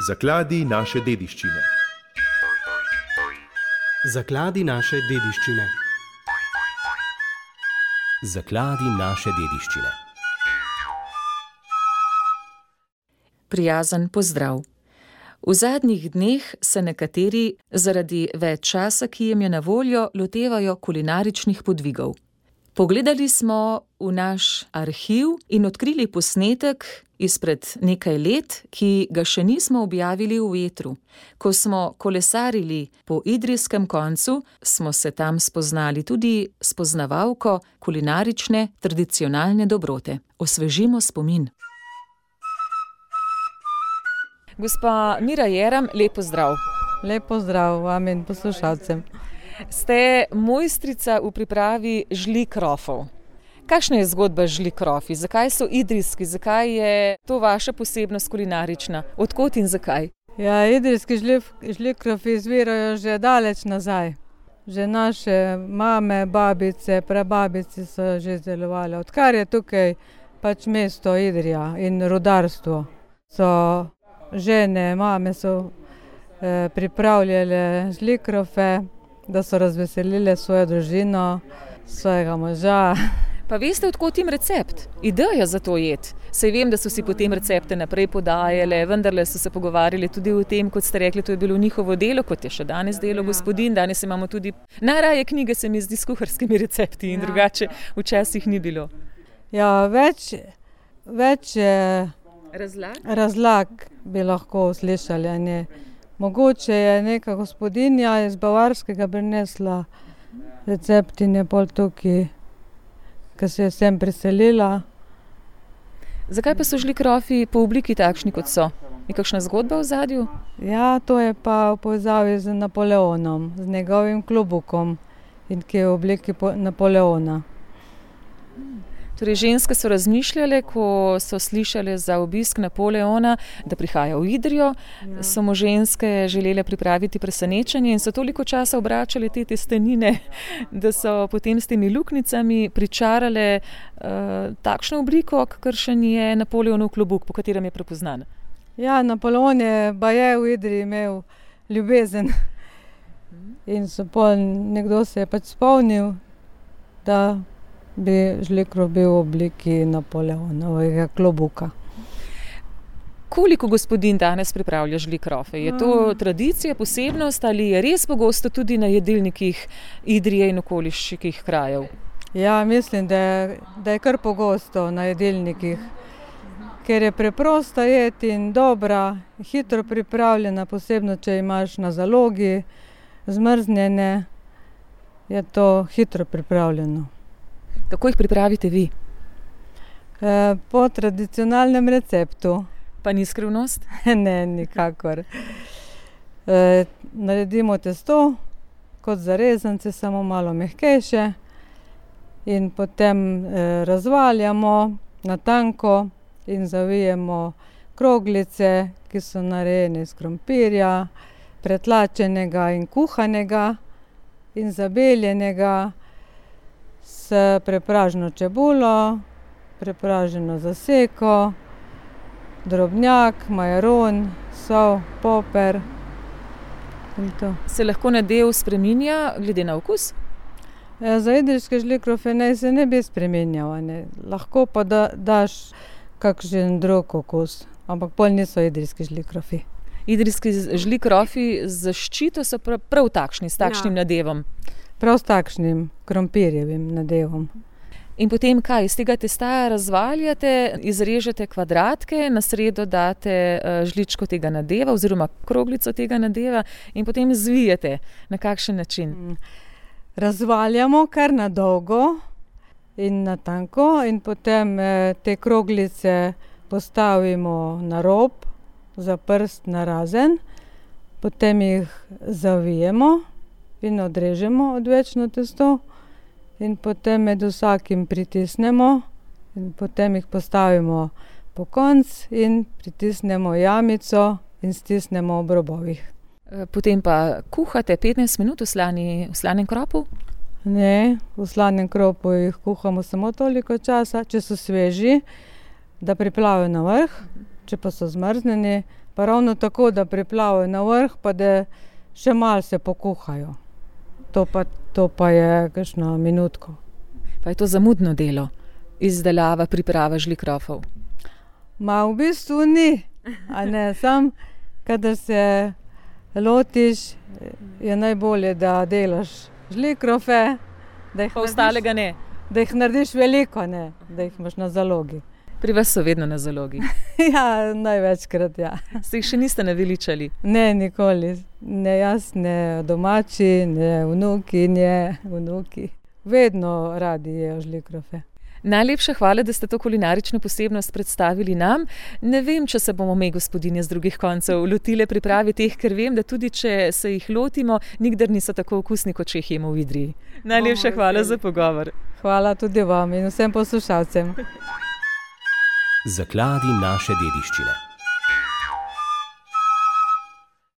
Zakladi naše dediščine. Zakladi naše dediščine. Zakladi naše dediščine. Prijazen pozdrav. V zadnjih dneh se nekateri zaradi več časa, ki jim je na voljo, lotevajo kulinaričnih podvigov. Pogledali smo v naš arhiv in odkrili posnetek izpred nekaj let, ki ga še nismo objavili v etru. Ko smo kolesarili po idrijskem koncu, smo se tam spoznali tudi s poznavalko kulinarične tradicionalne dobrote. Osvežimo spomin. Gospa Mira Jeram, lep pozdrav. Lep pozdrav vam in poslušalcem. Ste mojstrica v pripravi žlikrofov. Kakšna je zgodba z žlikrofi? Zakaj so idrijski? Zakaj je to vaša posebnost kulinarična? Odkot in zakaj? Ja, idrijski žlikrofi izvirajo že daleč nazaj. Že naše mame, babice, prababice so že izdelovali. Odkar je tukaj pač mesto Idrija in rudarstvo, so žene, mame so pripravljale žlikrofe, da so razveselile svojo družino, svojega moža. Pa veste, odkot jim recept? Ideja za to jed? Saj vem, da so si potem recepte naprej podajale, vendarle so se pogovarjali tudi o tem, kot ste rekli, to je bilo njihovo delo, kot je še danes delo gospodin. Danes imamo tudi najraje knjige, se mi zdi, s kuharskimi recepti in drugače včasih ni bilo. Ja, več razlag bi lahko slišali, a ne. Mogoče je neka gospodinja iz Bavarskega prinesla recept in je pol tukaj, ko se je sem priselila. Zakaj pa so žlikrofi po obliki takšni, kot so? Je kakšna zgodba v ozadju? Ja, to je pa v povezavi z Napoleonom, z njegovim klobukom, in ki je v obliki Napoleona. Torej, ženske so razmišljale, ko so slišale za obisk Napoleona, da prihaja v Idrijo, so mu ženske želele pripraviti presenečenje in so toliko časa obračale te testenine, da so potem s temi luknjicami pričarale takšno obliko, kakršen je Napoleonov klobuk, po katerem je prepoznan. Ja, Napoleon je baje v Idriji imel ljubezen in nekdo se je pač spomnil, da bi žlikrov bil v obliki Napoleonovega klobuka. Koliko gospodin danes pripravlja žlikrofe? Je to tradicija, posebnost ali je res pogosto tudi na jedilnikih Idrije in okoliških krajev? Ja, mislim, da je kar pogosto na jedilnikih, ker je preprosta jed in dobra, hitro pripravljena, posebno če imaš na zalogi zmrznjene, je to hitro pripravljeno. Kako jih pripravite vi? Po tradicionalnem receptu. Pa ni skrivnost? Ne, nikakor. Naredimo testo kot za rezance, samo malo mehkejše in potem razvaljamo na tanko in zavijemo kroglice, ki so narejene iz krompirja, pretlačenega in kuhanega in zabeljenega, s prepraženo čebulo, prepraženo zaseko, drobnjak, majaron, sol, poper in to. Se lahko nadev spreminja glede na okus? Za idrijske žlikrofe se ne bi spreminjal, ne. Lahko pa daš kakšen drug okus, ampak pol niso idrijski žlikrofi. Idrijski žlikrofi z zaščito so prav takšni, s takšnim nadevom? Prav s takšnim krompirjevim nadevom. In potem kaj? Iz tega testa razvaljate, izrežete kvadratke, na sredo date žličko tega nadeva oziroma kroglico tega nadeva in potem zvijete. Na kakšen način? Razvaljamo kar na dolgo in na tanko in potem te kroglice postavimo na rob, za prst narazen, potem jih zavijemo in odrežemo odvečno testo in potem med vsakim pritisnemo in potem jih postavimo po konc in pritisnemo jamico in stisnemo ob robovih. Potem pa kuhate 15 minut v slanem kropu? Ne, v slanem kropu jih kuhamo samo toliko časa, če so sveži, da priplavajo na vrh, če pa so zmrznjeni, Pa ravno tako, da priplavajo na vrh, pa da še malo se pokuhajo. To pa je kakšno minutko. Pa je to zamudno delo, izdelava, priprava žlikrofov? V bistvu ni, a ne, sam, kadar se lotiš, je najbolje, da delaš žlikrofe, Pa ostalega ne? Da jih narediš veliko, ne, da jih imaš na zalogi. Pri vas so vedno na zalogi? Ja, največkrat, ja. Se jih še niste naveličali? Ne, nikoli. Ne jaz, ne domači, ne vnuki, ne vnuki. Vedno radi jejo žlikrofe. Najlepša hvala, da ste to kulinarično posebnost predstavili nam. Ne vem, če se bomo mi, gospodinje z drugih koncev, lotile priprave teh, ker vem, da tudi če se jih lotimo, nikdar niso tako okusni, kot če jih jemo v Idriji. Najlepša hvala za pogovor. Hvala tudi vam in vsem poslušalcem. Zakladi naše dediščine.